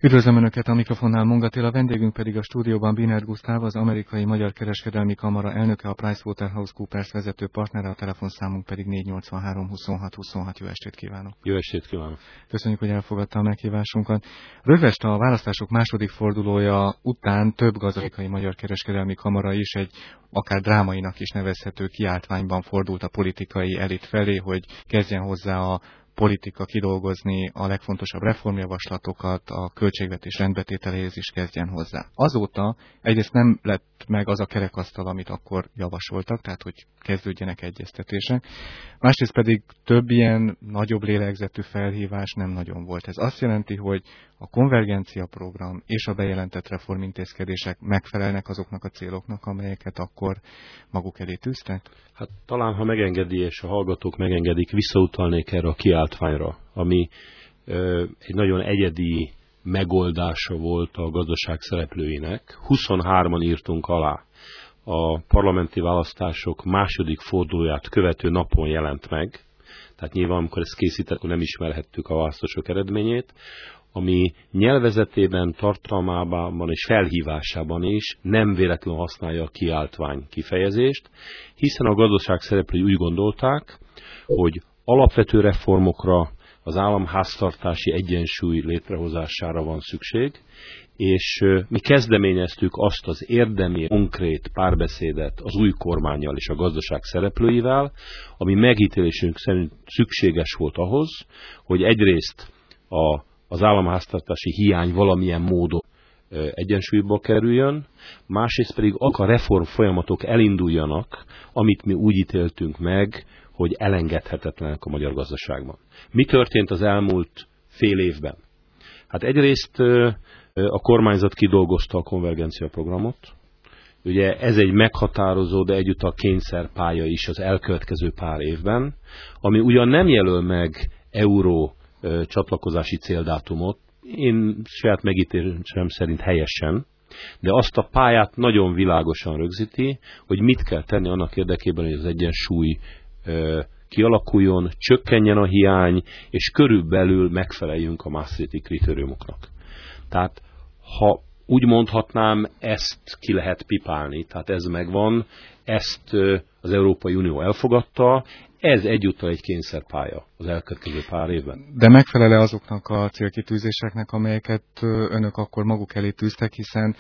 Üdvözlöm Önöket, a mikrofonnál Monga Attila, vendégünk pedig a stúdióban Binert Gusztáv, az Amerikai Magyar Kereskedelmi Kamara elnöke, a PricewaterhouseCoopers vezető partnere, a telefonszámunk pedig 483 26 26. Jó estét kívánok! Jó estét kívánok! Köszönjük, hogy elfogadta a meghívásunkat. Rögvest a választások második fordulója után több gazdasági magyar kereskedelmi kamara is egy akár drámainak is nevezhető kiáltványban fordult a politikai elit felé, hogy kezdjen hozzá a politika kidolgozni a legfontosabb reformjavaslatokat, a költségvetés rendbetételéhez is kezdjen hozzá. Azóta egyrészt nem lett meg az a kerekasztal, amit akkor javasoltak, tehát hogy kezdődjenek egyeztetések. Másrészt pedig több ilyen nagyobb lélegzetű felhívás nem nagyon volt. Ez azt jelenti, hogy a konvergencia program és a bejelentett reformintézkedések megfelelnek azoknak a céloknak, amelyeket akkor maguk elé tűztek? Hát talán, ha megengedi, és a hallgatók megengedik, visszautalnék erre a kiáltványra, ami egy nagyon egyedi megoldása volt a gazdaság szereplőinek. 23-an írtunk alá. A parlamenti választások második fordulóját követő napon jelent meg. Tehát nyilván, amikor ezt készített, akkor nem ismerhettük a választások eredményét, ami nyelvezetében, tartalmában és felhívásában is nem véletlenül használja a kiáltvány kifejezést, hiszen a gazdaság szereplői úgy gondolták, hogy alapvető reformokra, az államháztartási egyensúly létrehozására van szükség, és mi kezdeményeztük azt az érdemi, konkrét párbeszédet az új kormánnyal és a gazdaság szereplőivel, ami megítélésünk szerint szükséges volt ahhoz, hogy egyrészt az államháztartási hiány valamilyen módon egyensúlyba kerüljön, másrészt pedig a reform folyamatok elinduljanak, amit mi úgy ítéltünk meg, hogy elengedhetetlenek a magyar gazdaságban. Mi történt az elmúlt fél évben? Hát egyrészt a kormányzat kidolgozta a konvergencia programot. Ugye ez egy meghatározó, de egyúttal kényszerpálya is az elkövetkező pár évben, ami ugyan nem jelöl meg euró csatlakozási céldátumot, én saját megítélésem szerint helyesen, de azt a pályát nagyon világosan rögzíti, hogy mit kell tenni annak érdekében, hogy az egyensúly kialakuljon, csökkenjen a hiány, és körülbelül megfeleljünk a Maastrichti kritériumoknak. Tehát, ha úgy mondhatnám, ezt ki lehet pipálni, tehát ez megvan, ezt az Európai Unió elfogadta, ez egyúttal egy kényszerpálya az elkövetkező pár évben. De megfelel-e azoknak a célkitűzéseknek, amelyeket önök akkor maguk elé tűztek, hiszen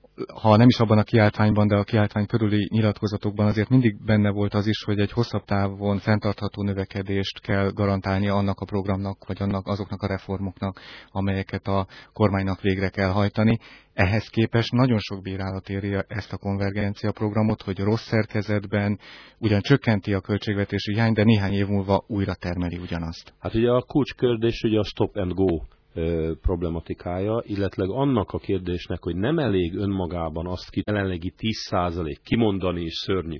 ha nem is abban a kiáltványban, de a kiáltvány körüli nyilatkozatokban azért mindig benne volt az is, hogy egy hosszabb távon fenntartható növekedést kell garantálni annak a programnak, vagy azoknak a reformoknak, amelyeket a kormánynak végre kell hajtani. Ehhez képest nagyon sok bírálat éri ezt a konvergencia programot, hogy rossz szerkezetben ugyan csökkenti a költségvetési hiány, de néhány év múlva újra termeli ugyanazt. Hát ugye a kulcskérdés ugye a stop and go problematikája, illetve annak a kérdésnek, hogy nem elég önmagában azt jelenlegi 10% kimondani is szörnyű.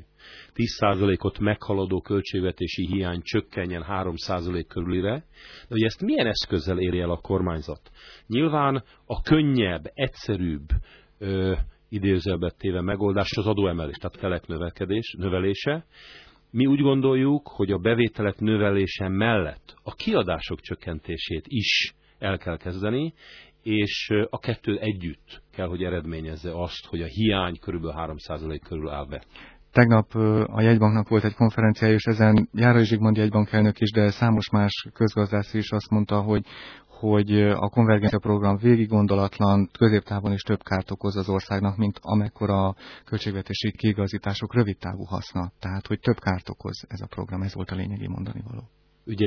10%-ot meghaladó költségvetési hiány csökkenjen 3% körülire, de hogy ezt milyen eszközzel érje el a kormányzat? Nyilván a könnyebb, egyszerűbb, idézőjelbe téve megoldás az adóemelés, tehát telek növelése. Mi úgy gondoljuk, hogy a bevételek növelése mellett a kiadások csökkentését is el kell kezdeni, és a kettő együtt kell, hogy eredményezze azt, hogy a hiány kb. 3% körül áll be. Tegnap a jegybanknak volt egy konferenciája, és ezen Járai Zsigmond jegybankelnök is, de számos más közgazdász is azt mondta, hogy a konvergencia program végiggondolatlan, középtávon is több kárt okoz az országnak, mint amekkora a költségvetési kiigazítások rövidtávú haszna. Tehát, hogy több kárt okoz ez a program, ez volt a lényegi mondani való. Ugye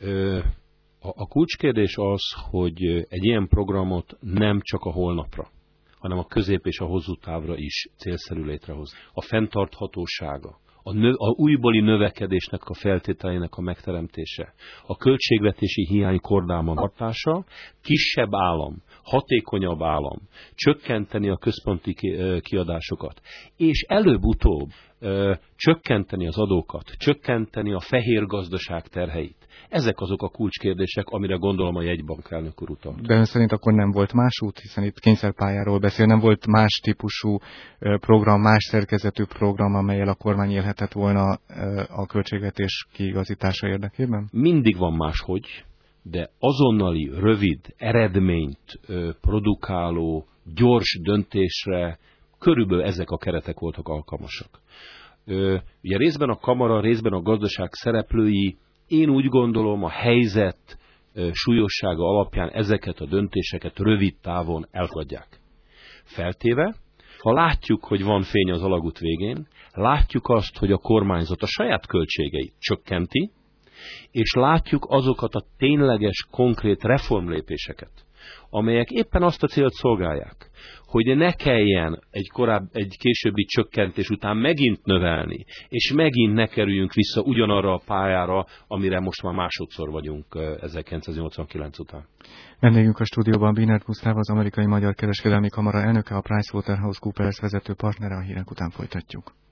a kulcskérdés az, hogy egy ilyen programot nem csak a holnapra, hanem a közép és a hosszú távra is célszerű létrehozni. A fenntarthatósága, a újbóli növekedésnek a feltételeinek a megteremtése, a költségvetési hiány kordában tartása, kisebb állam, hatékonyabb állam, csökkenteni a központi kiadásokat, és előbb-utóbb csökkenteni az adókat, csökkenteni a fehér gazdaság terheit. Ezek azok a kulcskérdések, amire gondolom a jegybank elnök úr utalt. De ön szerint akkor nem volt más út, hiszen itt kényszerpályáról beszél, nem volt más típusú program, más szerkezetű program, amellyel a kormány élhetett volna a költségvetés kiigazítása érdekében? Mindig van máshogy. de azonnali, rövid, eredményt produkáló, gyors döntésre körülbelül ezek a keretek voltak alkalmasak. Ugye részben a kamara, részben a gazdaság szereplői, én úgy gondolom, a helyzet súlyossága alapján ezeket a döntéseket rövid távon elfogadják. Feltéve, ha látjuk, hogy van fény az alagút végén, látjuk azt, hogy a kormányzat a saját költségeit csökkenti, és látjuk azokat a tényleges, konkrét reformlépéseket, amelyek éppen azt a célt szolgálják, hogy ne kelljen egy későbbi csökkentés után megint növelni, és megint ne kerüljünk vissza ugyanarra a pályára, amire most már másodszor vagyunk 1989 után. Vendégünk a stúdióban Bienert Gusztáv, az Amerikai Magyar Kereskedelmi Kamara elnöke, a PricewaterhouseCoopers vezető partnere, a hírek után folytatjuk.